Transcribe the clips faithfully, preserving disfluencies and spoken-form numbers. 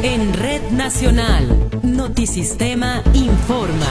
En Red Nacional, Notisistema informa.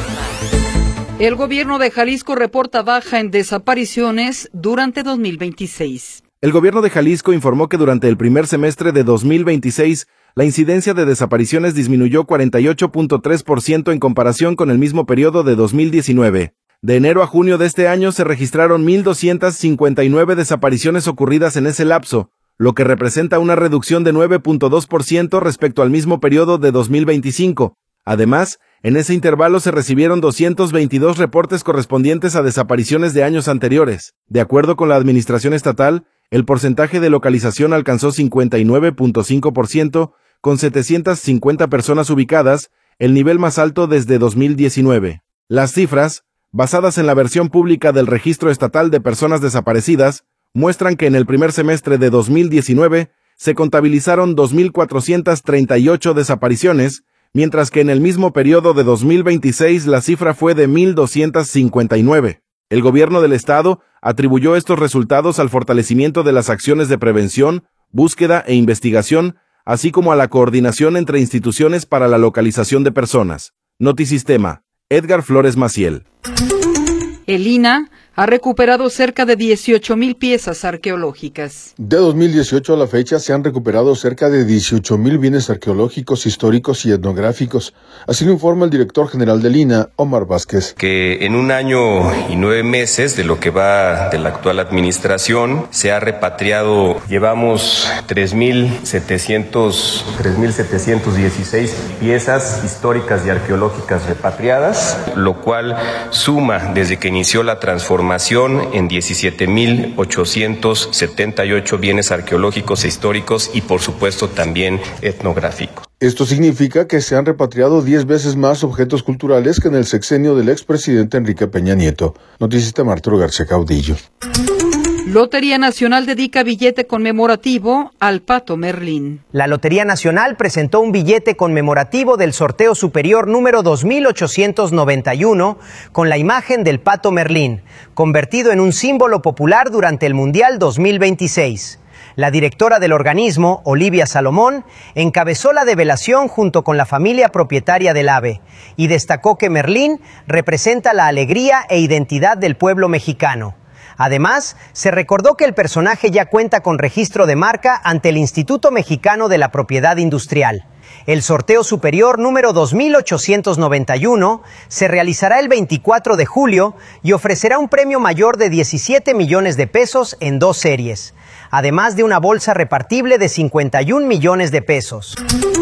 El gobierno de Jalisco reporta baja en desapariciones durante dos mil veintiséis. El gobierno de Jalisco informó que durante el primer semestre de dos mil veintiséis, la incidencia de desapariciones disminuyó cuarenta y ocho punto tres por ciento en comparación con el mismo periodo de dos mil diecinueve. De enero a junio de este año se registraron mil doscientas cincuenta y nueve desapariciones ocurridas en ese lapso, lo que representa una reducción de nueve punto dos por ciento respecto al mismo periodo de dos mil veinticinco. Además, en ese intervalo se recibieron doscientos veintidós reportes correspondientes a desapariciones de años anteriores. De acuerdo con la Administración Estatal, el porcentaje de localización alcanzó cincuenta y nueve punto cinco por ciento, con setecientas cincuenta personas ubicadas, el nivel más alto desde dos mil diecinueve. Las cifras, basadas en la versión pública del Registro Estatal de Personas Desaparecidas, muestran que en el primer semestre de dos mil diecinueve se contabilizaron dos mil cuatrocientas treinta y ocho desapariciones, mientras que en el mismo periodo de dos mil veintiséis la cifra fue de mil doscientas cincuenta y nueve. El gobierno del estado atribuyó estos resultados al fortalecimiento de las acciones de prevención, búsqueda e investigación, así como a la coordinación entre instituciones para la localización de personas. Notisistema, Edgar Flores Maciel. El I N A ha recuperado cerca de dieciocho mil piezas arqueológicas. De dos mil dieciocho a la fecha se han recuperado cerca de dieciocho mil bienes arqueológicos, históricos y etnográficos. Así lo informa el director general del I N A, Omar Vázquez. Que en un año y nueve meses de lo que va de la actual administración se ha repatriado, llevamos tres mil setecientos dieciséis piezas históricas y arqueológicas repatriadas, lo cual suma desde que inició la transformación en diecisiete mil ochocientos setenta y ocho bienes arqueológicos e históricos y por supuesto también etnográficos. Esto significa que se han repatriado diez veces más objetos culturales que en el sexenio del expresidente Enrique Peña Nieto. Notisistema Arturo García Caudillo. Lotería Nacional dedica billete conmemorativo al Pato Merlín. La Lotería Nacional presentó un billete conmemorativo del sorteo superior número dos mil ochocientos noventa y uno con la imagen del Pato Merlín, convertido en un símbolo popular durante el Mundial dos mil veintiséis. La directora del organismo, Olivia Salomón, encabezó la develación junto con la familia propietaria del ave y destacó que Merlín representa la alegría e identidad del pueblo mexicano. Además, se recordó que el personaje ya cuenta con registro de marca ante el Instituto Mexicano de la Propiedad Industrial. El sorteo superior número dos mil ochocientos noventa y uno se realizará el veinticuatro de julio y ofrecerá un premio mayor de diecisiete millones de pesos en dos series, además de una bolsa repartible de cincuenta y un millones de pesos.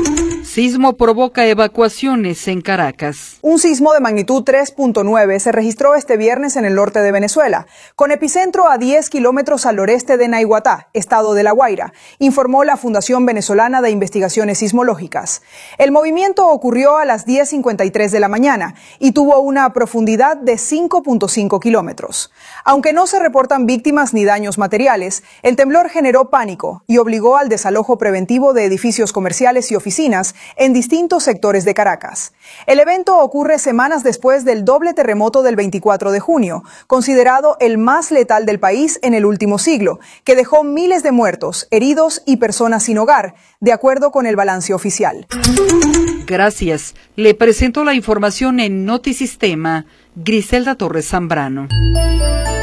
Sismo provoca evacuaciones en Caracas. Un sismo de magnitud tres punto nueve se registró este viernes en el norte de Venezuela, con epicentro a diez kilómetros al noreste de Naiguatá, estado de La Guaira, informó la Fundación Venezolana de Investigaciones Sismológicas. El movimiento ocurrió a las diez cincuenta y tres de la mañana y tuvo una profundidad de cinco punto cinco kilómetros. Aunque no se reportan víctimas ni daños materiales, el temblor generó pánico y obligó al desalojo preventivo de edificios comerciales y oficinas en distintos sectores de Caracas. El evento ocurre semanas después del doble terremoto del veinticuatro de junio, considerado el más letal del país en el último siglo, que dejó miles de muertos, heridos y personas sin hogar, de acuerdo con el balance oficial. Gracias. Le presento la información en Notisistema, Griselda Torres Zambrano.